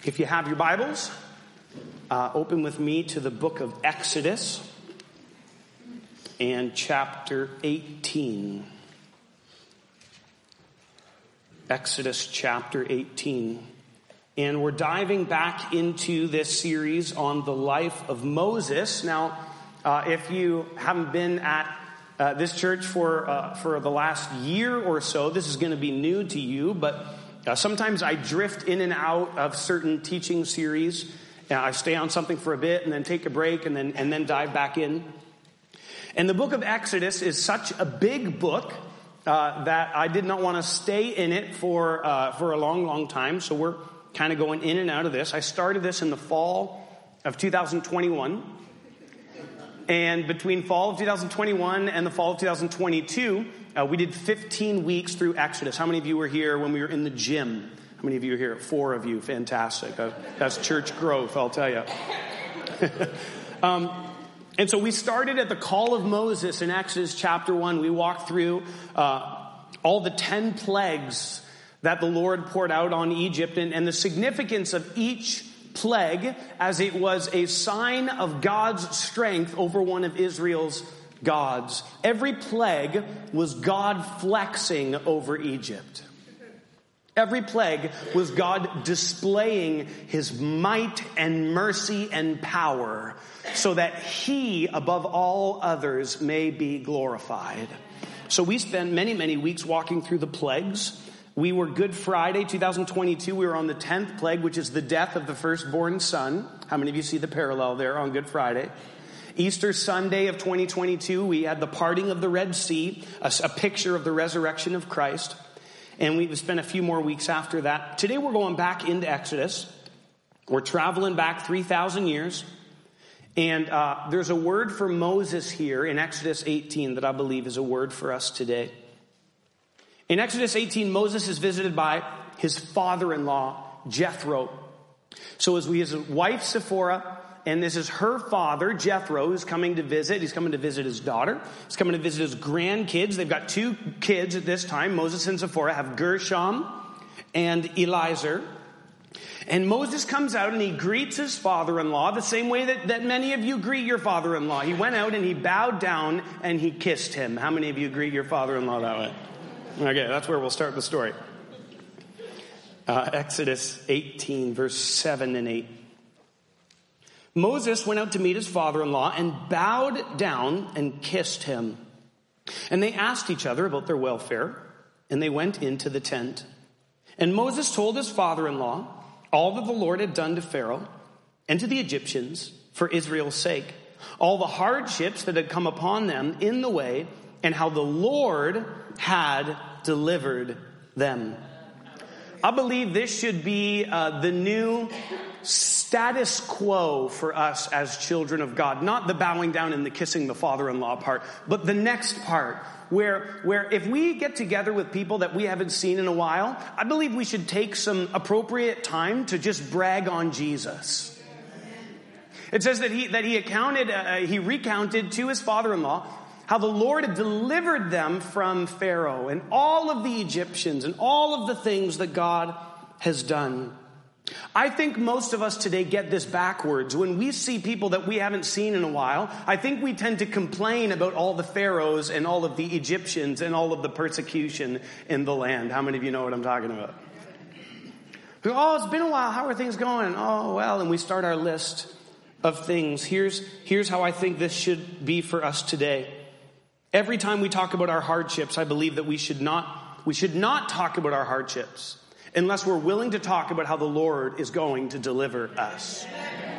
If you have your Bibles, open with me to the book of Exodus and chapter 18. Exodus chapter 18. And we're diving back into this series on the life of Moses. Now, if you haven't been at this church for the last year or so, this is going to be new to you, but sometimes I drift in and out of certain teaching series. I stay on something for a bit and then take a break and then dive back in. And the book of Exodus is such a big book that I did not want to stay in it for a long time. So we're kind of going in and out of this. I started this in the fall of 2021. And between fall of 2021 and the fall of 2022, we did 15 weeks through Exodus. How many of you were here when we were in the gym? How many of you were here? 4 of you. Fantastic. That's church growth, I'll tell you. And so we started at the call of Moses in Exodus chapter 1. We walked through all the 10 plagues that the Lord poured out on Egypt and the significance of each plague as it was a sign of God's strength over one of Israel's gods. Every plague was God flexing over Egypt. Every plague was God displaying his might and mercy and power so that he, above all others, may be glorified. So we spent many weeks walking through the plagues. We were Good Friday 2022. We were on the 10th plague, which is the death of the firstborn son. How many of you see the parallel there on Good Friday? Easter Sunday of 2022, we had the parting of the Red Sea, a picture of the resurrection of Christ. And we spent a few more weeks after that. Today we're going back into Exodus. We're traveling back 3,000 years. And there's a word for Moses here in Exodus 18 that I believe is a word for us today. In Exodus 18, Moses is visited by his father-in-law, Jethro. So as his wife, Zipporah, and this is her father, Jethro, who's coming to visit. He's coming to visit his daughter. He's coming to visit his grandkids. They've got 2 kids at this time. Moses and Zipporah have Gershom and Eliezer. And Moses comes out and he greets his father-in-law the same way that many of you greet your father-in-law. He went out and he bowed down and he kissed him. How many of you greet your father-in-law that way? Okay, that's where we'll start the story. Exodus 18, verse 7 and 8. Moses went out to meet his father-in-law and bowed down and kissed him. And they asked each other about their welfare, and they went into the tent. And Moses told his father-in-law all that the Lord had done to Pharaoh and to the Egyptians for Israel's sake, all the hardships that had come upon them in the way, and how the Lord had delivered them. I believe this should be the new status quo for us as children of God. Not the bowing down and the kissing the father-in-law part, but the next part where if we get together with people that we haven't seen in a while, I believe we should take some appropriate time to just brag on Jesus. It says that he recounted to his father-in-law how the Lord had delivered them from Pharaoh and all of the Egyptians and all of the things that God has done. I think most of us today get this backwards. When we see people that we haven't seen in a while, I think we tend to complain about all the pharaohs and all of the Egyptians and all of the persecution in the land. How many of you know what I'm talking about? Oh, it's been a while. How are things going? Oh, well, and we start our list of things. Here's how I think this should be for us today. Every time we talk about our hardships, I believe that we should not talk about our hardships unless we're willing to talk about how the Lord is going to deliver us.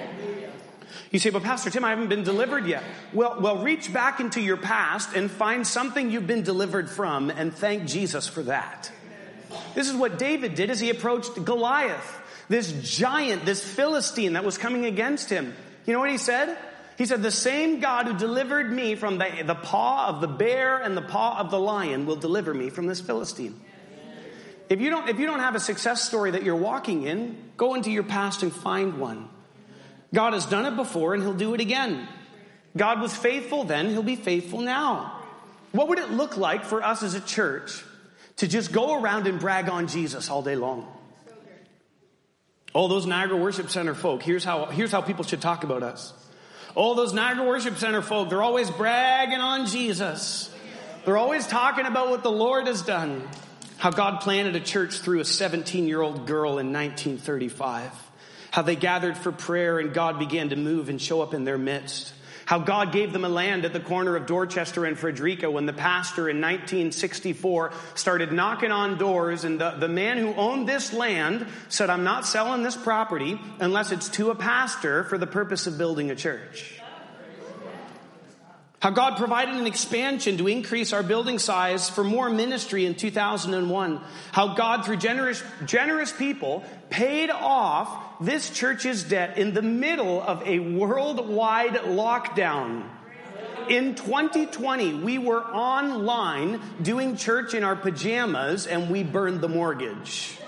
You say, but Pastor Tim, I haven't been delivered yet. Well, reach back into your past and find something you've been delivered from and thank Jesus for that. This is what David did as he approached Goliath, this giant, this Philistine that was coming against him. You know what he said? He said, the same God who delivered me from the paw of the bear and the paw of the lion will deliver me from this Philistine. If you don't have a success story that you're walking in, go into your past and find one. God has done it before and he'll do it again. God was faithful then, he'll be faithful now. What would it look like for us as a church to just go around and brag on Jesus all day long? Oh, those Niagara Worship Center folk, here's how people should talk about us. Oh, those Niagara Worship Center folk, they're always bragging on Jesus. They're always talking about what the Lord has done. How God planted a church through a 17-year-old girl in 1935. How they gathered for prayer and God began to move and show up in their midst. How God gave them a land at the corner of Dorchester and Frederica when the pastor in 1964 started knocking on doors, and the man who owned this land said, I'm not selling this property unless it's to a pastor for the purpose of building a church. How God provided an expansion to increase our building size for more ministry in 2001. How God, through generous people, paid off this church's debt in the middle of a worldwide lockdown. In 2020, we were online doing church in our pajamas and we burned the mortgage.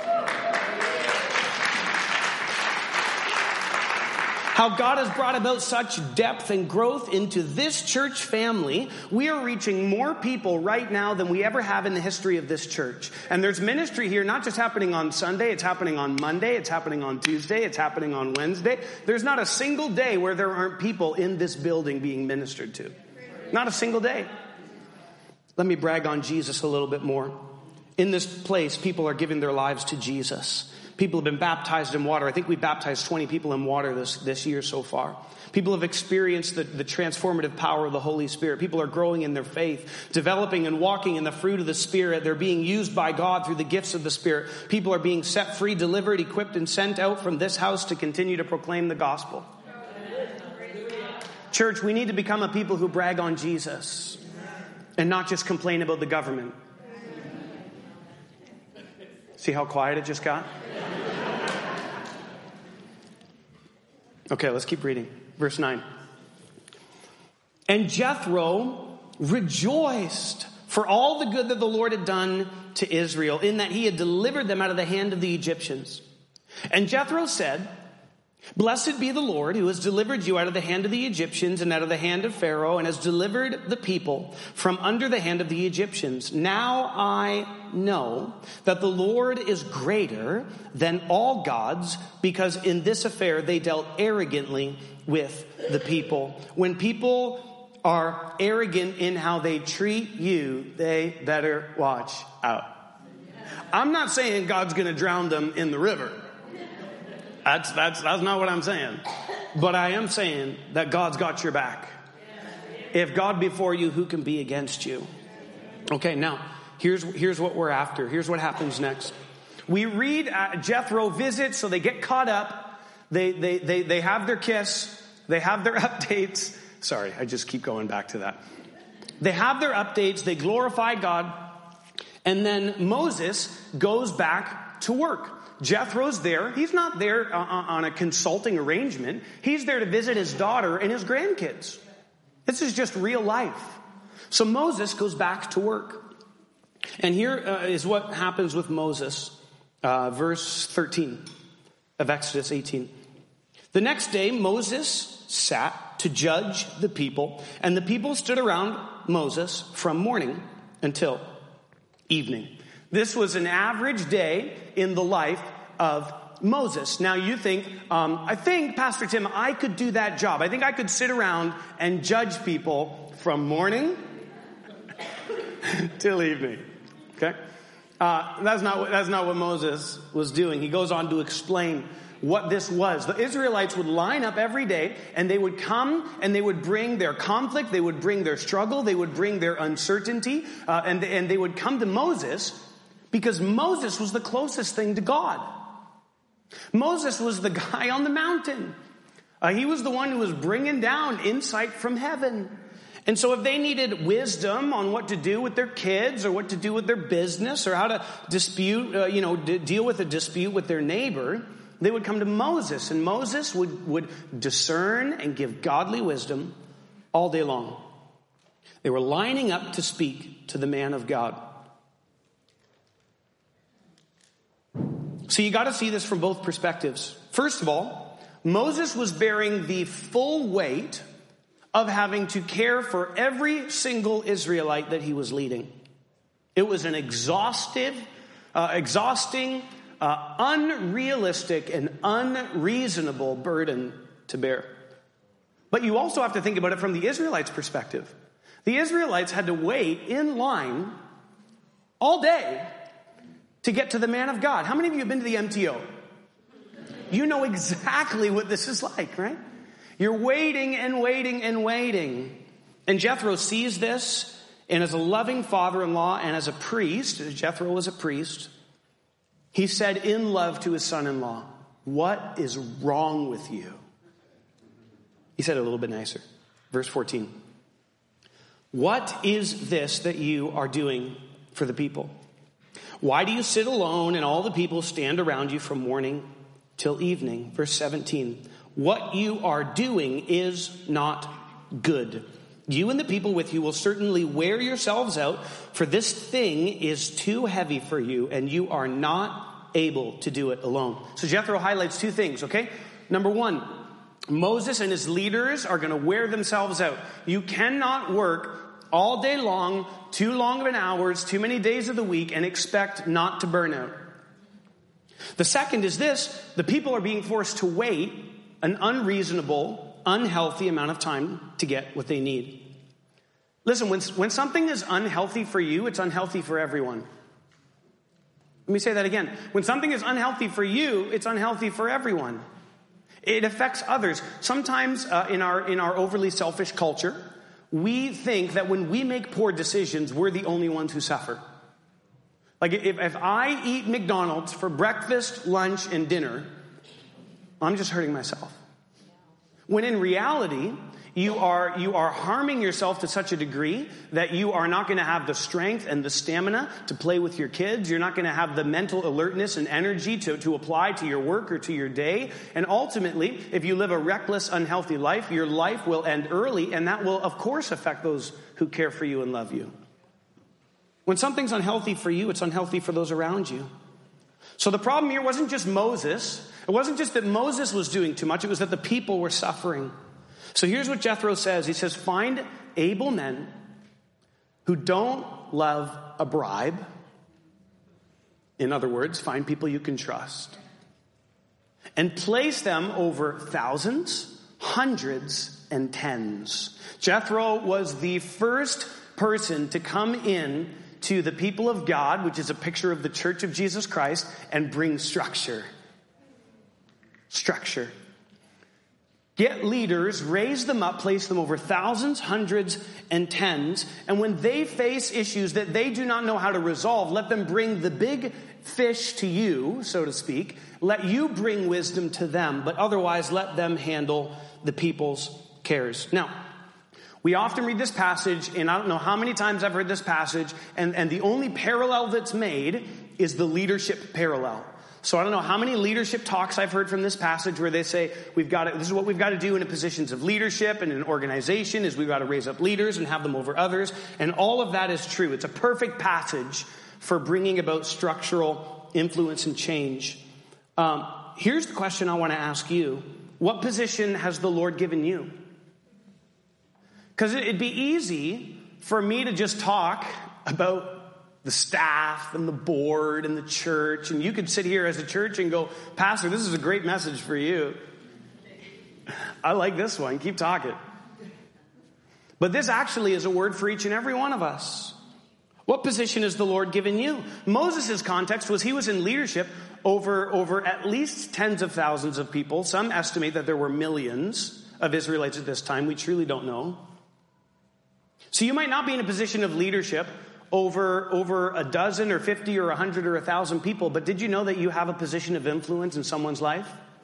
How God has brought about such depth and growth into this church family. We are reaching more people right now than we ever have in the history of this church. And there's ministry here, not just happening on Sunday, it's happening on Monday, it's happening on Tuesday, it's happening on Wednesday. There's not a single day where there aren't people in this building being ministered to. Not a single day. Let me brag on Jesus a little bit more. In this place, people are giving their lives to Jesus. People have been baptized in water. I think we baptized 20 people in water this year so far. People have experienced the transformative power of the Holy Spirit. People are growing in their faith, developing and walking in the fruit of the Spirit. They're being used by God through the gifts of the Spirit. People are being set free, delivered, equipped, and sent out from this house to continue to proclaim the gospel. Church, we need to become a people who brag on Jesus and not just complain about the government. See how quiet it just got? Okay, let's keep reading. Verse 9. And Jethro rejoiced for all the good that the Lord had done to Israel, in that he had delivered them out of the hand of the Egyptians. And Jethro said, Blessed be the Lord who has delivered you out of the hand of the Egyptians and out of the hand of Pharaoh, and has delivered the people from under the hand of the Egyptians. Now I know that the Lord is greater than all gods, because in this affair they dealt arrogantly with the people. When people are arrogant in how they treat you, they better watch out. I'm not saying God's going to drown them in the river. That's not what I'm saying. But I am saying that God's got your back. If God be for you, who can be against you? Okay, now, here's what we're after. Here's what happens next. We read Jethro visits, so they get caught up. They have their kiss. They have their updates. Sorry, I just keep going back to that. They have their updates. They glorify God. And then Moses goes back to work. Jethro's there. He's not there on a consulting arrangement. He's there to visit his daughter and his grandkids. This is just real life. So Moses goes back to work. And here is what happens with Moses. Verse 13 of Exodus 18. The next day, Moses sat to judge the people, and the people stood around Moses from morning until evening. This was an average day in the life of Moses. Now you think, I think, Pastor Tim, I could do that job. I think I could sit around and judge people from morning till evening. Okay? That's not what Moses was doing. He goes on to explain what this was. The Israelites would line up every day, and they would come and they would bring their conflict, they would bring their struggle, they would bring their uncertainty, and they would come to Moses, because Moses was the closest thing to God. Moses was the guy on the mountain. He was the one who was bringing down insight from heaven. And so if they needed wisdom on what to do with their kids, or what to do with their business, or how to deal with a dispute with their neighbor, they would come to Moses. And Moses would discern and give godly wisdom all day long. They were lining up to speak to the man of God. So you got to see this from both perspectives. First of all, Moses was bearing the full weight of having to care for every single Israelite that he was leading. It was an exhausting, unrealistic and unreasonable burden to bear. But you also have to think about it from the Israelites' perspective. The Israelites had to wait in line all day to get to the man of God. How many of you have been to the MTO? You know exactly what this is like, right? You're waiting and waiting and waiting. And Jethro sees this, and as a loving father-in-law and as a priest, Jethro was a priest, he said in love to his son-in-law, "What is wrong with you?" He said it a little bit nicer. Verse 14. "What is this that you are doing for the people? Why do you sit alone and all the people stand around you from morning till evening?" Verse 17. "What you are doing is not good. You and the people with you will certainly wear yourselves out, for this thing is too heavy for you, and you are not able to do it alone." So Jethro highlights two things, okay? Number one, Moses and his leaders are going to wear themselves out. You cannot work all day long, too long of an hours, too many days of the week, and expect not to burn out. The second is this: the people are being forced to wait an unreasonable, unhealthy amount of time to get what they need. Listen, when something is unhealthy for you, it's unhealthy for everyone. Let me say that again. When something is unhealthy for you, it's unhealthy for everyone. It affects others. Sometimes in our overly selfish culture, we think that when we make poor decisions, we're the only ones who suffer. Like if I eat McDonald's for breakfast, lunch, and dinner, I'm just hurting myself. When in reality, you are harming yourself to such a degree that you are not going to have the strength and the stamina to play with your kids. You're not going to have the mental alertness and energy to apply to your work or to your day. And ultimately, if you live a reckless, unhealthy life, your life will end early, and that will, of course, affect those who care for you and love you. When something's unhealthy for you, it's unhealthy for those around you. So the problem here wasn't just Moses. It wasn't just that Moses was doing too much. It was that the people were suffering. So here's what Jethro says. He says, find able men who don't love a bribe. In other words, find people you can trust. And place them over thousands, hundreds, and tens. Jethro was the first person to come in to the people of God, which is a picture of the church of Jesus Christ, and bring structure. Structure. Get leaders, raise them up, place them over thousands, hundreds, and tens. And when they face issues that they do not know how to resolve, let them bring the big fish to you, so to speak. Let you bring wisdom to them, but otherwise let them handle the people's cares. Now, we often read this passage, and I don't know how many times I've heard this passage, and the only parallel that's made is the leadership parallel. So I don't know how many leadership talks I've heard from this passage where they say, this is what we've got to do in positions of leadership and in an organization, is we've got to raise up leaders and have them over others. And all of that is true. It's a perfect passage for bringing about structural influence and change. Here's the question I want to ask you. What position has the Lord given you? Because it'd be easy for me to just talk about the staff and the board and the church. And you could sit here as a church and go, Pastor, this is a great message for you. I like this one. Keep talking. But this actually is a word for each and every one of us. What position has the Lord given you? Moses' context was he was in leadership over at least tens of thousands of people. Some estimate that there were millions of Israelites at this time. We truly don't know. So you might not be in a position of leadership over a dozen or 50 or 100 or 1,000 people, but did you know that you have a position of influence in someone's life?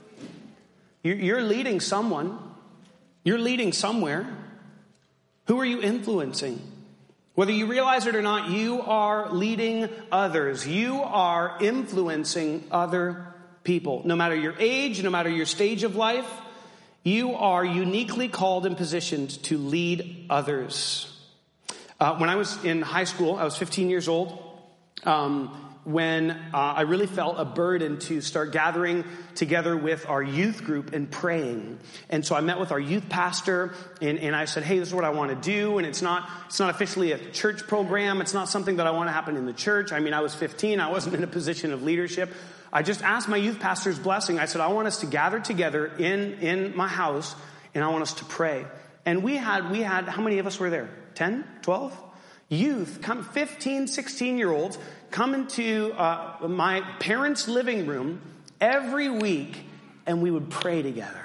You're leading someone. You're leading somewhere. Who are you influencing? Whether you realize it or not, you are leading others. You are influencing other people. No matter your age, no matter your stage of life, you are uniquely called and positioned to lead others. When I was in high school, I was 15 years old, when I really felt a burden to start gathering together with our youth group and praying. And so I met with our youth pastor, and I said, hey, this is what I want to do. And it's not officially a church program. It's not something that I want to happen in the church. I mean, I was 15. I wasn't in a position of leadership. I just asked my youth pastor's blessing. I said, I want us to gather together in my house, and I want us to pray. And we had, how many of us were there? 10, 12? Youth, 15, 16-year-olds, come into my parents' living room every week, and we would pray together.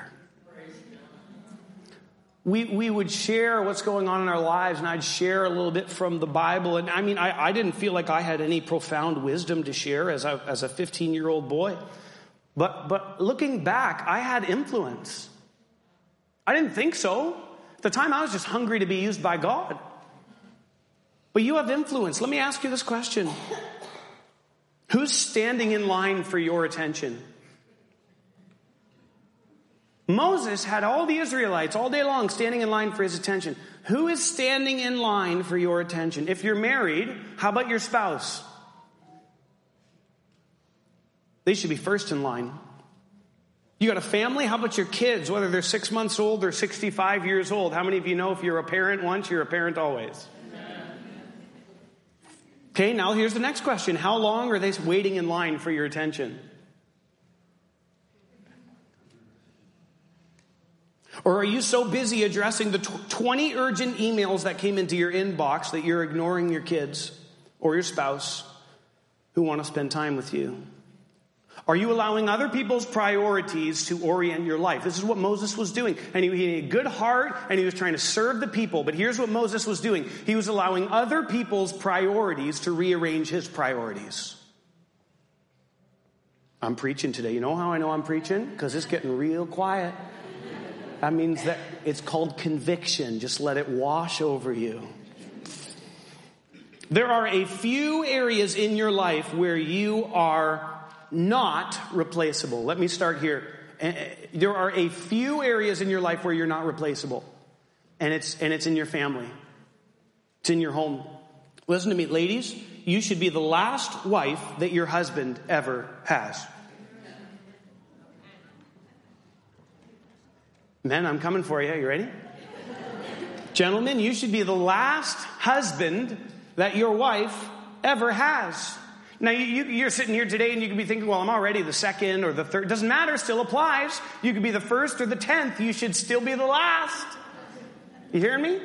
We would share what's going on in our lives, and I'd share a little bit from the Bible. And I mean, I didn't feel like I had any profound wisdom to share as a 15-year-old boy. But looking back, I had influence. I didn't think so. At the time, I was just hungry to be used by God. But you have influence. Let me ask you this question. Who's standing in line for your attention? Moses had all the Israelites all day long standing in line for his attention. Who is standing in line for your attention? If you're married, how about your spouse? They should be first in line. You got a family? How about your kids, whether they're 6 months old or 65 years old? How many of you know if you're a parent once, you're a parent always? Okay, now here's the next question. How long are they waiting in line for your attention? Or are you so busy addressing the 20 urgent emails that came into your inbox that you're ignoring your kids or your spouse who want to spend time with you? Are you allowing other people's priorities to orient your life? This is what Moses was doing. And he had a good heart, and he was trying to serve the people. But here's what Moses was doing. He was allowing other people's priorities to rearrange his priorities. I'm preaching today. You know how I know I'm preaching? Because it's getting real quiet. That means that it's called conviction. Just let it wash over you. There are a few areas in your life where you are not replaceable. Let me start here. There are a few areas in your life where you're not replaceable. And it's in your family. It's in your home. Listen to me, ladies. You should be the last wife that your husband ever has. Men, I'm coming for you. You ready? Gentlemen, you should be the last husband that your wife ever has. Now, you're sitting here today and you could be thinking, well, I'm already the second or the third. Doesn't matter. Still applies. You could be the first or the 10th. You should still be the last. You hearing me?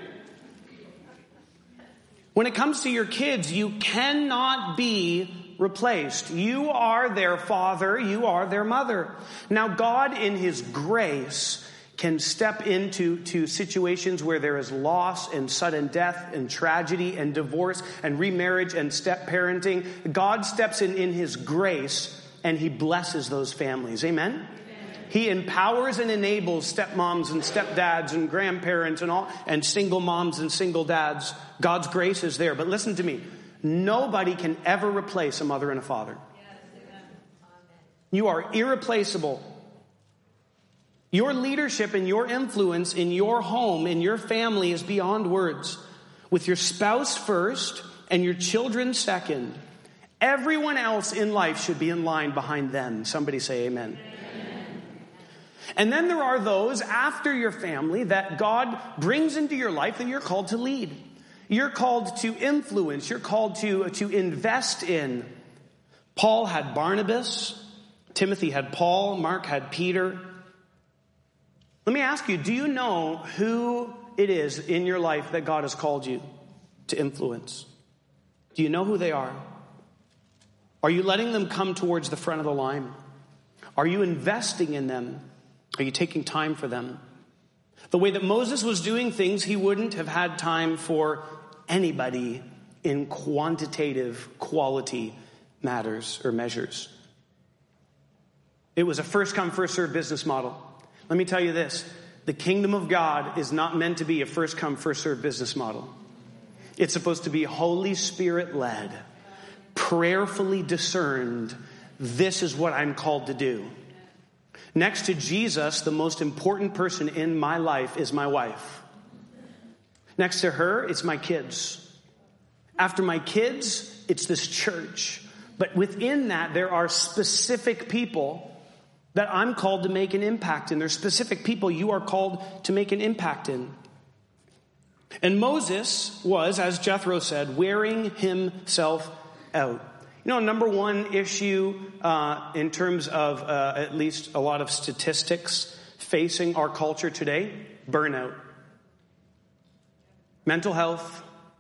When it comes to your kids, you cannot be replaced. You are their father. You are their mother. Now, God, in His grace, can step into situations where there is loss and sudden death and tragedy and divorce and remarriage and step parenting. God steps in His grace and He blesses those families. Amen? Amen. He empowers and enables stepmoms and stepdads and grandparents and all, and single moms and single dads. God's grace is there. But listen to me. Nobody can ever replace a mother and a father. You are irreplaceable. Your leadership and your influence in your home, in your family is beyond words. With your spouse first and your children second. Everyone else in life should be in line behind them. Somebody say amen. Amen. And then there are those after your family that God brings into your life that you're called to lead. You're called to influence. You're called to invest in. Paul had Barnabas. Timothy had Paul. Mark had Peter. Let me ask you, do you know who it is in your life that God has called you to influence? Do you know who they are? Are you letting them come towards the front of the line? Are you investing in them? Are you taking time for them? The way that Moses was doing things, he wouldn't have had time for anybody in quantitative quality matters or measures. It was a first come, first served business model. Let me tell you this. The kingdom of God is not meant to be a first come, first served business model. It's supposed to be Holy Spirit led, prayerfully discerned. This is what I'm called to do. Next to Jesus, the most important person in my life is my wife. Next to her, it's my kids. After my kids, it's this church. But within that, there are specific people that I'm called to make an impact in. There's specific people you are called to make an impact in. And Moses was, as Jethro said, wearing himself out. Number one issue in terms of at least a lot of statistics facing our culture today, burnout. Mental health,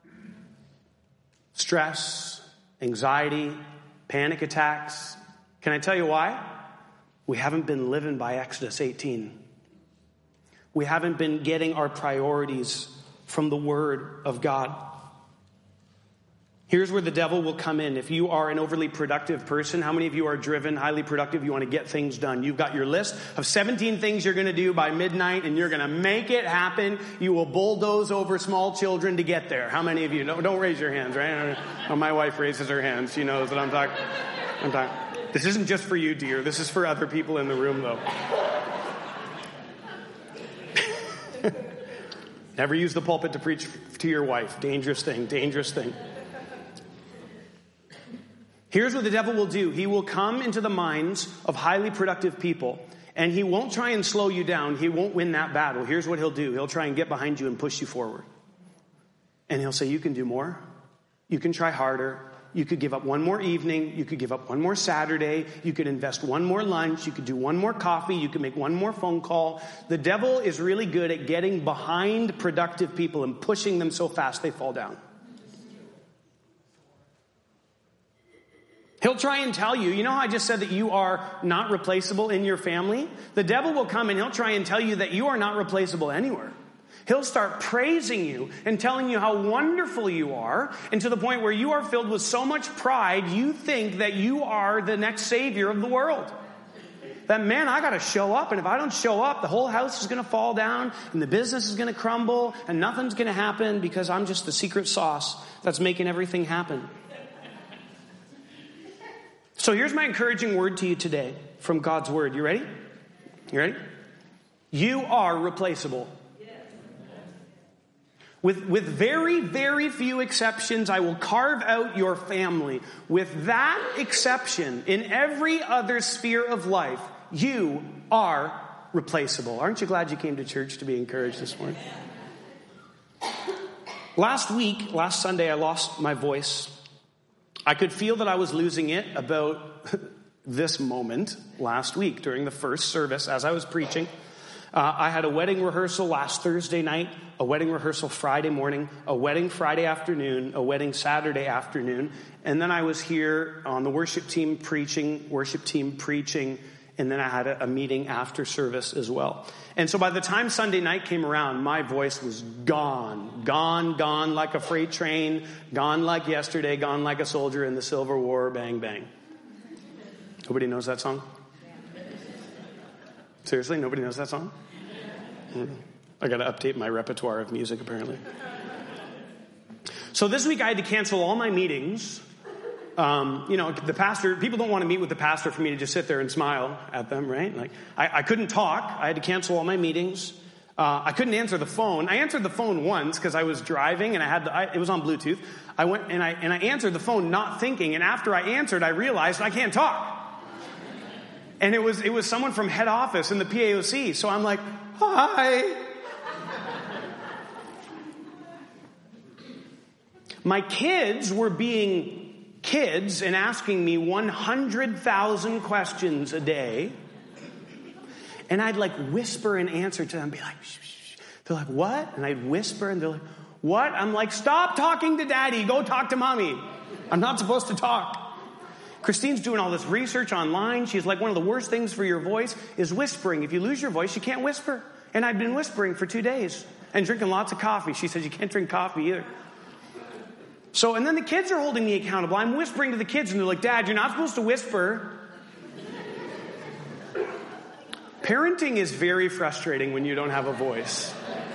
stress, anxiety, panic attacks. Can I tell you why? We haven't been living by Exodus 18. We haven't been getting our priorities from the Word of God. Here's where the devil will come in. If you are an overly productive person, how many of you are driven, highly productive, you want to get things done? You've got your list of 17 things you're going to do by midnight, and you're going to make it happen. You will bulldoze over small children to get there. How many of you? Don't raise your hands, right? Oh, my wife raises her hands. She knows that I'm talking. This isn't just for you, dear. This is for other people in the room, though. Never use the pulpit to preach to your wife. Dangerous thing, dangerous thing. Here's what the devil will do. He will come into the minds of highly productive people, and he won't try and slow you down. He won't win that battle. Here's what he'll do. He'll try and get behind you and push you forward. And he'll say, you can do more. You can try harder. You could give up one more evening. You could give up one more Saturday. You could invest one more lunch. You could do one more coffee. You could make one more phone call. The devil is really good at getting behind productive people and pushing them so fast they fall down. He'll try and tell you, how I just said that you are not replaceable in your family? The devil will come and he'll try and tell you that you are not replaceable anywhere. He'll start praising you and telling you how wonderful you are, and to the point where you are filled with so much pride, you think that you are the next savior of the world. That, man, I got to show up, and if I don't show up, the whole house is going to fall down, and the business is going to crumble, and nothing's going to happen because I'm just the secret sauce that's making everything happen. So here's my encouraging word to you today from God's Word. You ready? You ready? You are replaceable. With very, very few exceptions, I will carve out your family. With that exception, in every other sphere of life, you are replaceable. Aren't you glad you came to church to be encouraged this morning? Last Sunday, I lost my voice. I could feel that I was losing it about this moment last week during the first service as I was preaching. I had a wedding rehearsal last Thursday night, a wedding rehearsal Friday morning, a wedding Friday afternoon, a wedding Saturday afternoon, and then I was here on the worship team preaching, and then I had a meeting after service as well. And so by the time Sunday night came around, my voice was gone like a freight train, gone like yesterday, gone like a soldier in the Civil War, bang, bang. Nobody knows that song? Seriously, nobody knows that song? I got to update my repertoire of music, apparently. So this week I had to cancel all my meetings. The pastor, people don't want to meet with the pastor for me to just sit there and smile at them, right? Like, I couldn't talk. I had to cancel all my meetings. I couldn't answer the phone. I answered the phone once because I was driving and it was on Bluetooth. I went and I answered the phone not thinking, and after I answered, I realized I can't talk. And it was someone from head office in the PAOC. So I'm like, hi. My kids were being kids and asking me 100,000 questions a day. And I'd whisper an answer to them, be like, shh, shh. They're like, what? And I'd whisper and they're like, what? I'm like, stop talking to daddy. Go talk to mommy. I'm not supposed to talk. Christine's doing all this research online. She's like, one of the worst things for your voice is whispering. If you lose your voice, you can't whisper. And I've been whispering for 2 days and drinking lots of coffee. She says you can't drink coffee either. So, and then the kids are holding me accountable. I'm whispering to the kids and they're like, Dad, you're not supposed to whisper. Parenting is very frustrating when you don't have a voice.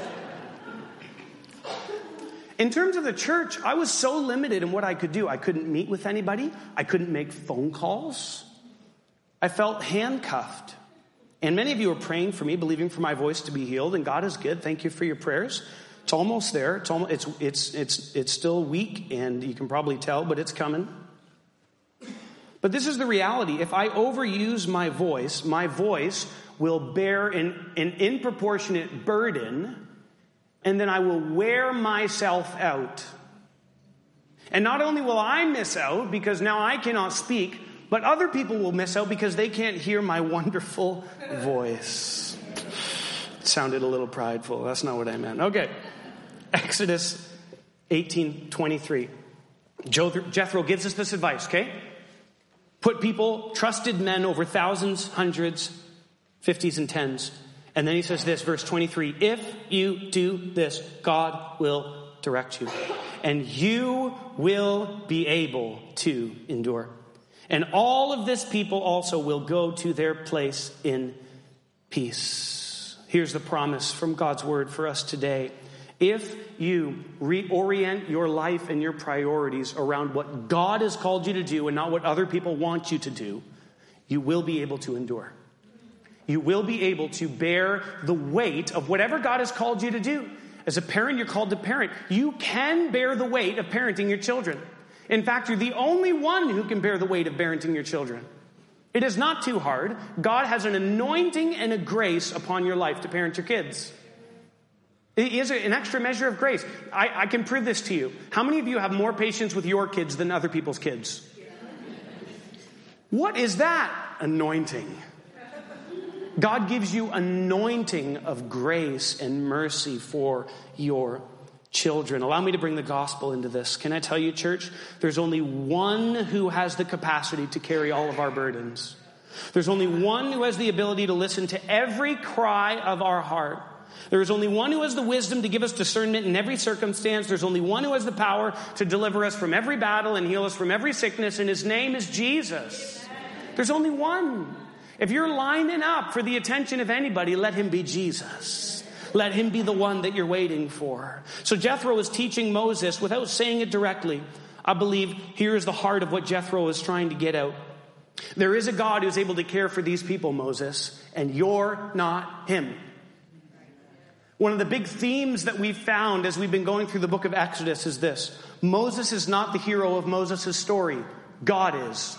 In terms of the church, I was so limited in what I could do. I couldn't meet with anybody. I couldn't make phone calls. I felt handcuffed. And many of you are praying for me, believing for my voice to be healed. And God is good. Thank you for your prayers. It's almost there. It's still weak, and you can probably tell, but it's coming. But this is the reality. If I overuse my voice will bear an disproportionate burden, and then I will wear myself out. And not only will I miss out because now I cannot speak, but other people will miss out because they can't hear my wonderful voice. It sounded a little prideful. That's not what I meant. Okay. Exodus 18:23. Jethro gives us this advice, okay? Put people, trusted men over thousands, hundreds, 50s, and 10s. And then he says this, verse 23, if you do this, God will direct you. And you will be able to endure. And all of this people also will go to their place in peace. Here's the promise from God's word for us today. If you reorient your life and your priorities around what God has called you to do and not what other people want you to do, you will be able to endure. You will be able to bear the weight of whatever God has called you to do. As a parent, you're called to parent. You can bear the weight of parenting your children. In fact, you're the only one who can bear the weight of parenting your children. It is not too hard. God has an anointing and a grace upon your life to parent your kids. It is an extra measure of grace. I can prove this to you. How many of you have more patience with your kids than other people's kids? What is that? Anointing. God gives you anointing of grace and mercy for your children. Allow me to bring the gospel into this. Can I tell you, church, there's only one who has the capacity to carry all of our burdens. There's only one who has the ability to listen to every cry of our heart. There is only one who has the wisdom to give us discernment in every circumstance. There's only one who has the power to deliver us from every battle and heal us from every sickness, and his name is Jesus. There's only one. If you're lining up for the attention of anybody, let him be Jesus. Let him be the one that you're waiting for. So Jethro is teaching Moses without saying it directly. I believe here is the heart of what Jethro is trying to get out. There is a God who's able to care for these people, Moses, and you're not him. One of the big themes that we've found as we've been going through the book of Exodus is this. Moses is not the hero of Moses' story. God is.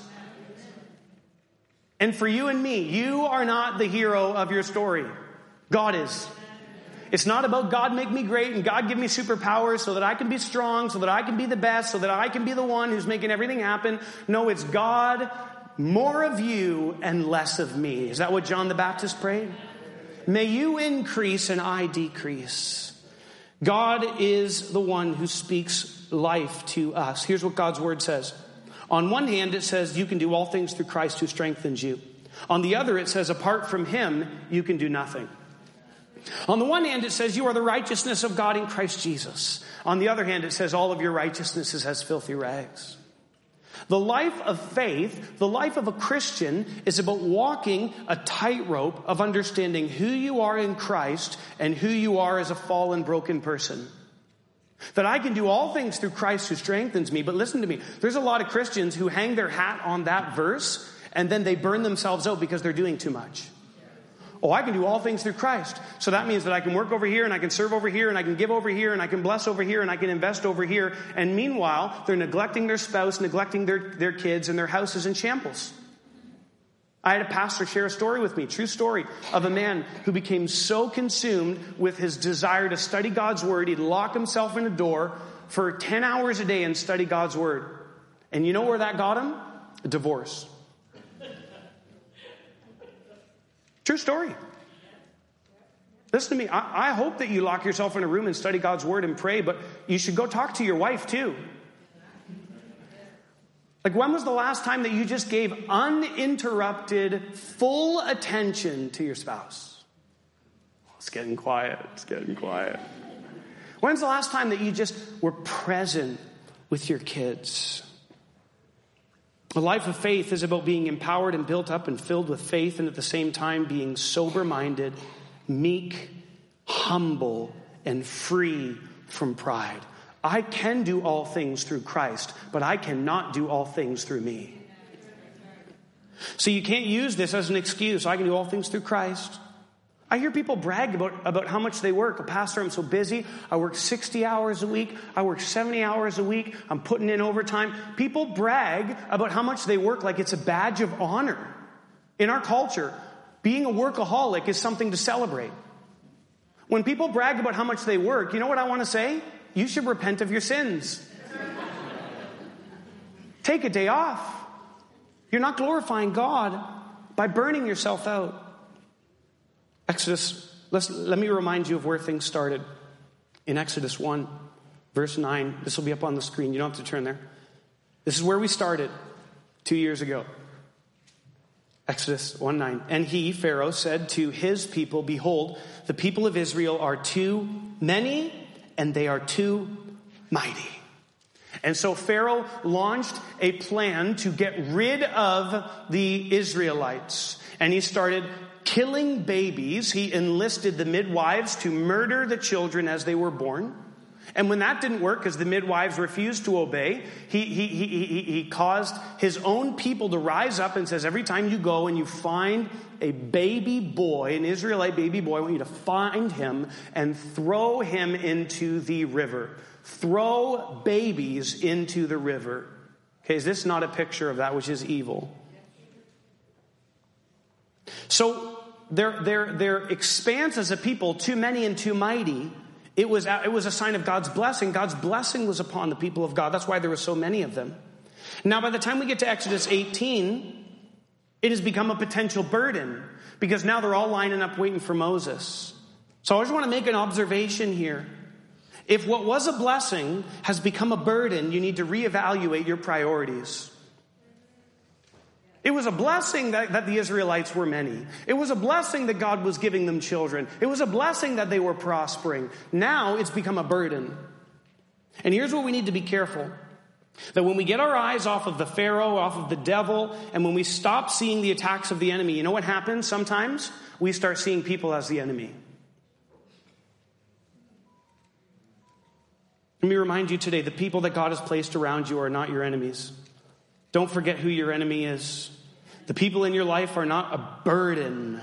And for you and me, you are not the hero of your story. God is. It's not about God make me great and God give me superpowers so that I can be strong, so that I can be the best, so that I can be the one who's making everything happen. No, it's God, more of you and less of me. Is that what John the Baptist prayed? May you increase and I decrease. God is the one who speaks life to us. Here's what God's word says. On one hand, it says you can do all things through Christ who strengthens you. On the other, it says apart from him, you can do nothing. On the one hand, it says you are the righteousness of God in Christ Jesus. On the other hand, it says all of your righteousness is as filthy rags. The life of faith, the life of a Christian, is about walking a tightrope of understanding who you are in Christ and who you are as a fallen, broken person. That I can do all things through Christ who strengthens me. But listen to me. There's a lot of Christians who hang their hat on that verse and then they burn themselves out because they're doing too much. Oh, I can do all things through Christ. So that means that I can work over here and I can serve over here and I can give over here and I can bless over here and I can invest over here. And meanwhile, they're neglecting their spouse, neglecting their kids, and their house is in shambles. I had a pastor share a story with me, true story, of a man who became so consumed with his desire to study God's word, he'd lock himself in a door for 10 hours a day and study God's word. And you know where that got him? A divorce. True story. Listen to me. I hope that you lock yourself in a room and study God's word and pray, but you should go talk to your wife too. Like, when was the last time that you just gave uninterrupted, full attention to your spouse? It's getting quiet. It's getting quiet. When's the last time that you just were present with your kids? A life of faith is about being empowered and built up and filled with faith, and at the same time being sober-minded, meek, humble, and free from pride. I can do all things through Christ, but I cannot do all things through me. So you can't use this as an excuse. I can do all things through Christ. I hear people brag about how much they work. Pastor, I'm so busy. I work 60 hours a week. I work 70 hours a week. I'm putting in overtime. People brag about how much they work like it's a badge of honor. In our culture, being a workaholic is something to celebrate. When people brag about how much they work, you know what I want to say? You should repent of your sins. Take a day off. You're not glorifying God by burning yourself out. Exodus, let me remind you of where things started. In Exodus 1, verse 9. This will be up on the screen. You don't have to turn there. This is where we started 2 years ago. Exodus 1:9. And he, Pharaoh, said to his people, behold, the people of Israel are too many and they are too mighty. And so Pharaoh launched a plan to get rid of the Israelites. And he started killing babies. He enlisted the midwives to murder the children as they were born. And when that didn't work, because the midwives refused to obey, he caused his own people to rise up and says, every time you go and you find a baby boy, an Israelite baby boy, I want you to find him and throw him into the river. Throw babies into the river. Okay, is this not a picture of that which is evil? So their expanse as a people, too many and too mighty, it was a sign of God's blessing. God's blessing was upon the people of God. That's why there were so many of them. Now, by the time we get to Exodus 18, it has become a potential burden because now they're all lining up waiting for Moses. So I just want to make an observation here. If what was a blessing has become a burden, you need to reevaluate your priorities. It was a blessing that the Israelites were many. It was a blessing that God was giving them children. It was a blessing that they were prospering. Now it's become a burden. And here's what we need to be careful. That when we get our eyes off of the Pharaoh, off of the devil, and when we stop seeing the attacks of the enemy, you know what happens sometimes? We start seeing people as the enemy. Let me remind you today, the people that God has placed around you are not your enemies. Don't forget who your enemy is. The people in your life are not a burden.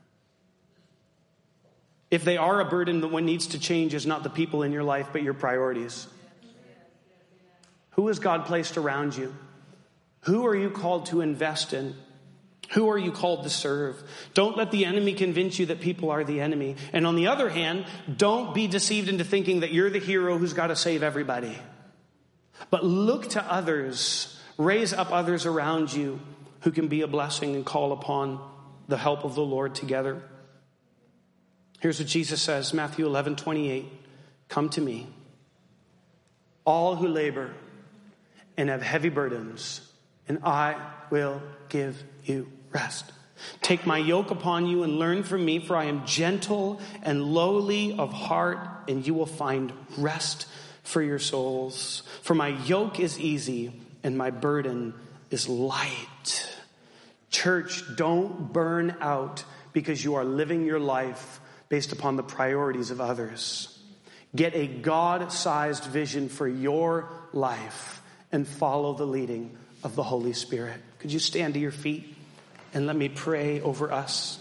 If they are a burden, then what needs to change is not the people in your life, but your priorities. Who has God placed around you? Who are you called to invest in? Who are you called to serve? Don't let the enemy convince you that people are the enemy. And on the other hand, don't be deceived into thinking that you're the hero who's got to save everybody. But look to others. Raise up others around you who can be a blessing and call upon the help of the Lord together. Here's what Jesus says, Matthew 11:28. Come to me, all who labor and have heavy burdens, and I will give you rest. Take my yoke upon you and learn from me, for I am gentle and lowly of heart, and you will find rest for your souls. For my yoke is easy and my burden is light. Church, don't burn out because you are living your life based upon the priorities of others. Get a God-sized vision for your life and follow the leading of the Holy Spirit. Could you stand to your feet and let me pray over us?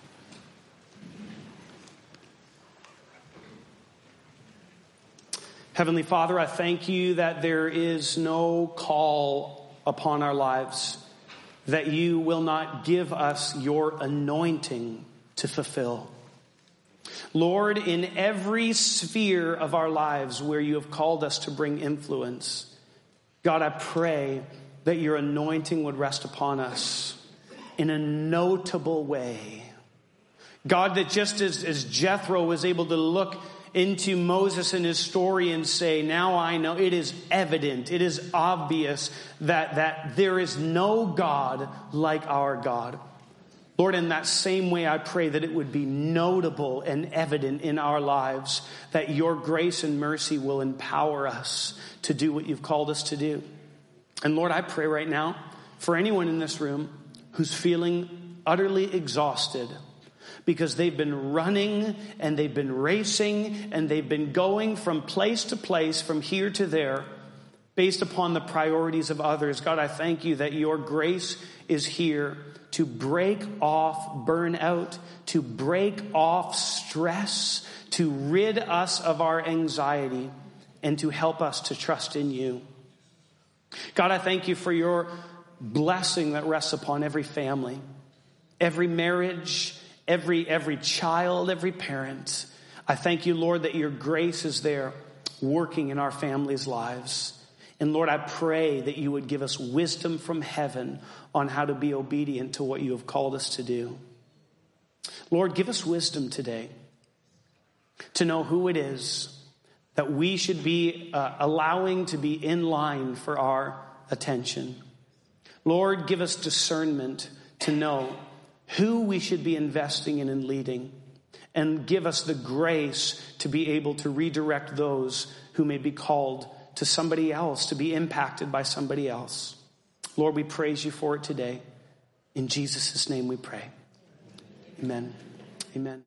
Heavenly Father, I thank you that there is no call upon our lives that you will not give us your anointing to fulfill. Lord, in every sphere of our lives where you have called us to bring influence, God, I pray that your anointing would rest upon us in a notable way. God, that just as Jethro was able to look into Moses and his story and say, now I know, it is evident, it is obvious that there is no God like our God. Lord, in that same way, I pray that it would be notable and evident in our lives that your grace and mercy will empower us to do what you've called us to do. And Lord, I pray right now for anyone in this room who's feeling utterly exhausted because they've been running and they've been racing and they've been going from place to place, from here to there, based upon the priorities of others. God, I thank you that your grace is here to break off burnout, to break off stress, to rid us of our anxiety, and to help us to trust in you. God, I thank you for your blessing that rests upon every family, every marriage, every child, every parent. I thank you, Lord, that your grace is there working in our families' lives. And Lord, I pray that you would give us wisdom from heaven on how to be obedient to what you have called us to do. Lord, give us wisdom today to know who it is that we should be allowing to be in line for our attention. Lord, give us discernment to know who we should be investing in and leading. And give us the grace to be able to redirect those who may be called to somebody else, to be impacted by somebody else. Lord, we praise you for it today. In Jesus' name we pray. Amen. Amen.